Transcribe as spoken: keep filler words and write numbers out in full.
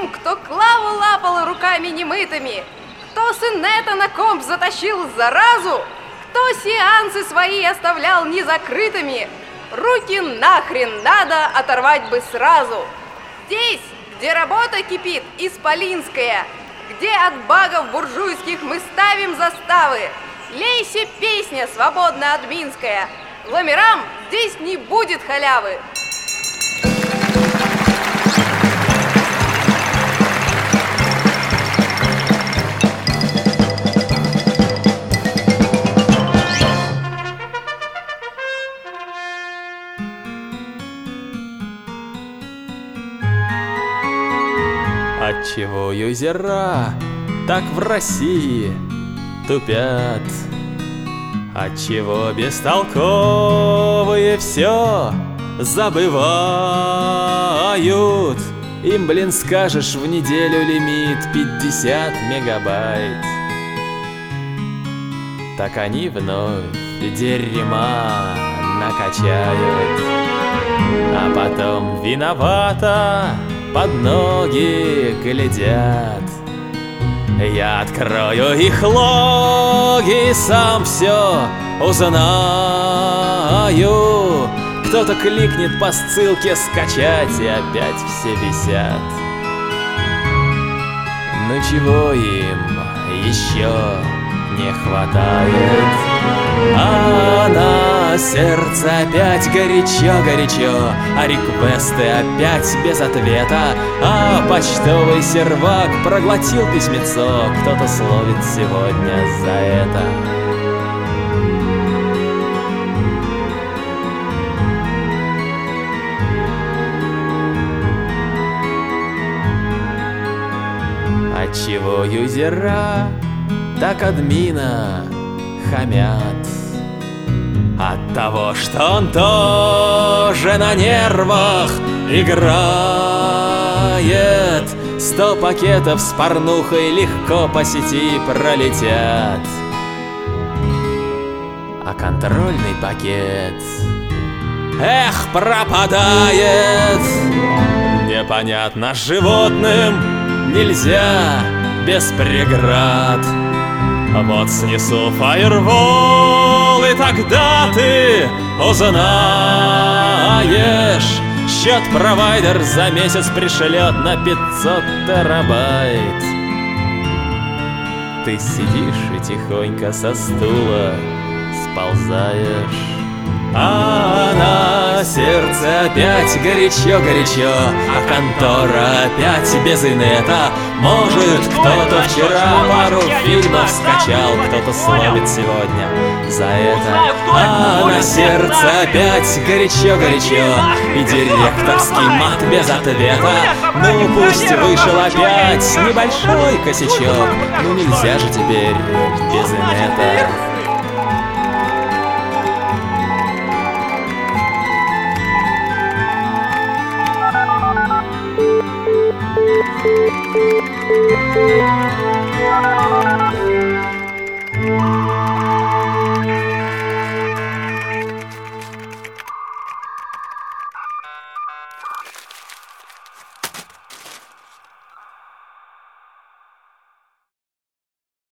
тем, кто Клаву лапал руками немытыми, кто с инета на комп затащил заразу, кто сеансы свои оставлял незакрытыми, руки нахрен надо оторвать бы сразу. Здесь, где работа кипит исполинская, где от багов буржуйских мы ставим заставы, лейся песня свободно-админская, ламерам здесь не будет халявы. Отчего юзера так в России тупят? Отчего бестолковые все забывают? Им, блин, скажешь, в неделю лимит пятьдесят мегабайт. Так они вновь дерьма накачают, а потом виновата под ноги глядят. Я открою их логи и сам все узнаю. Кто-то кликнет по ссылке скачать, и опять все висят. Ну чего им еще не хватает? А на сердце опять горячо-горячо, а реквесты опять без ответа, а почтовый сервак проглотил письмецо. Кто-то словит сегодня за это. Отчего юзера так админа хамят? От того, что он тоже на нервах играет. Сто пакетов с порнухой легко по сети пролетят, а контрольный пакет, эх, пропадает. Непонятно, животным нельзя без преград. Вот снесу фаервол, и тогда ты узнаешь. Счет провайдер за месяц пришлет на пятьсот терабайт. Ты сидишь и тихонько со стула сползаешь, а на сердце опять горячо-горячо, а контора опять без инета. Может, кто-то вчера пару фильмов скачал, кто-то словит сегодня за это. А на сердце опять горячо-горячо, и директорский мат без ответа. Ну пусть вышел опять небольшой косячок, ну нельзя же теперь без инета. Thank you.